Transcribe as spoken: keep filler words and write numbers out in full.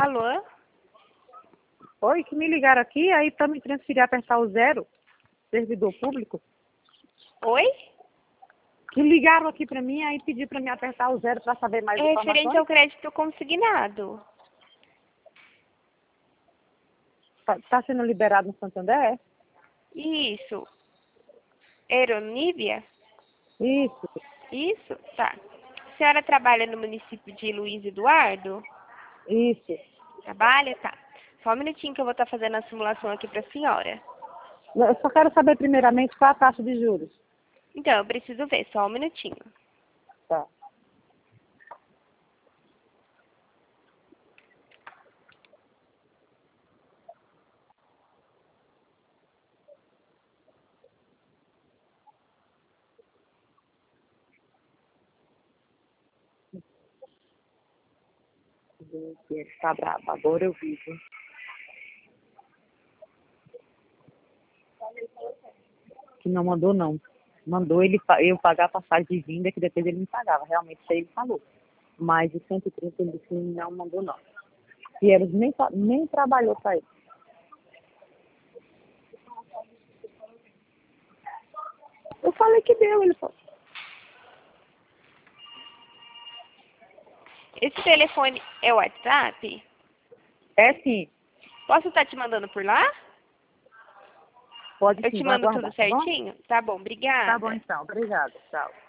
Alô? Oi, que me ligaram aqui, aí para me transferir, apertar o zero, servidor público. Oi? Que ligaram aqui para mim, aí pediu para me apertar o zero para saber mais É referente informações. ao crédito consignado. Tá, tá sendo liberado no Santander? Isso. Aeronívia? Isso, Isso? Tá. A senhora trabalha no município de Luiz Eduardo? isso. Trabalha? Tá. Só um minutinho que eu vou estar fazendo a simulação aqui para a senhora. Eu só quero saber primeiramente qual a taxa de juros. Então, eu preciso ver, só um minutinho. Tá. Ele tá bravo, agora eu vi, viu? Que não mandou, não. Mandou ele, pa- eu pagar a passagem de vinda, que depois ele me pagava. Realmente, isso aí ele falou. Mas de cento e trinta ele disse que não mandou, não. E eles nem, tra- nem trabalhou para ele. Eu falei que deu, ele falou. Esse telefone é o WhatsApp? É sim, Posso estar te mandando por lá? pode Eu sim, te vou mando tudo aguardar, tá bom? certinho? Tá bom, Tá bom obrigada. então, obrigada, tchau.